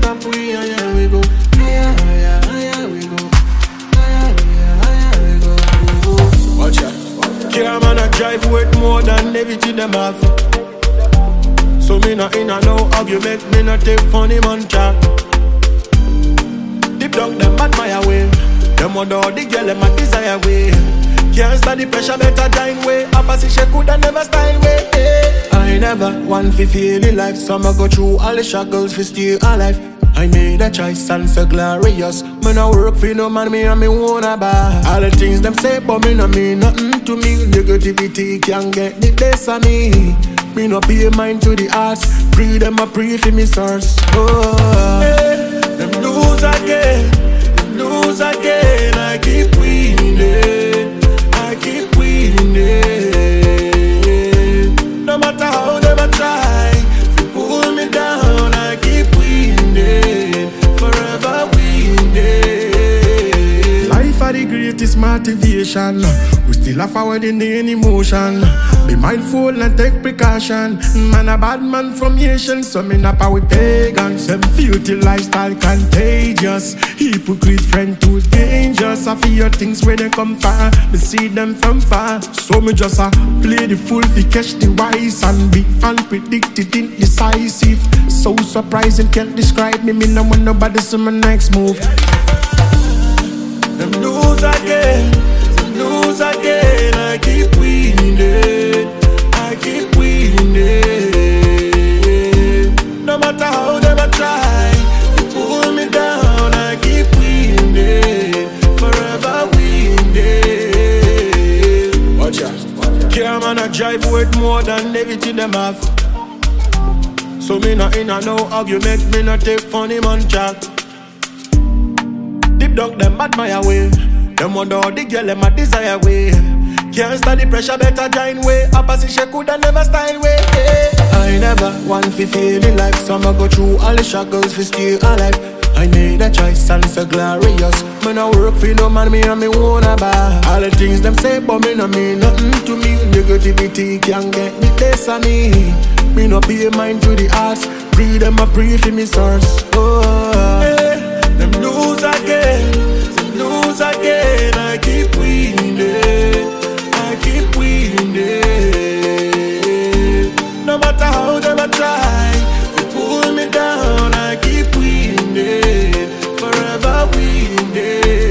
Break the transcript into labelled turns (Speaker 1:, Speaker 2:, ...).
Speaker 1: up, we higher we go. Higher, higher, higher we go. Higher, higher, higher we go. Watch out. Car man a drive with more than everything them have. So me not in a no argument, me not take funny man chat. Deep down them admire way. Them wonder how the girl them a desire way. Can't stand the pressure, better join way. Opposition coulda never style way. I never want to feel the life, so I go through all the struggles for still alive. I made a choice and so glorious. Me no work for no man, me and me wanna buy. All the things them say, but me no mean nothing to me. Negativity can't get the best of me. Me no pay mind to the arts. Pray them a pray for me source. Oh, hey, them lose again, them lose again. I keep winning, I keep winning. No matter how them a try to pull me down, I keep winning, forever winning. Life are the greatest motivation. We still have our in emotion. Be mindful and take precaution. Man a bad man from Asian, so me not power pagans. Them filthy lifestyle contagious. Hypocrite friend too dangerous. I feel things when they come far. Me see them from far. So me just play the fool fi catch the wise and be unpredicted, indecisive. So surprising, can't describe me. Me no want nobody see my next move. Them lose again, them lose again. I keep winning, I keep winning. No matter how them a try to pull me down, I keep winning, forever winning. Watch out. Car man a drive with more than everything them have. So me not in a no argument, me not take funny man chat. Deep down them admire way. Them wonder how the girl them a desire way. Can't stand the pressure, better join way. Opposition coulda never style way. I never want to feel the life, so I go through all the struggles for still alive. I made a choice and so glorious. Me no work for no man, me and me wanna buy. All the things them say, but me no mean nothing to me. Negativity can't get the best of me. Me no pay mind to the arts. Pray them a pray for me source. Oh, hey, them lose again, them lose again. I keep winning, I keep winning. No matter how them a try to pull me down, I keep winning, forever winning.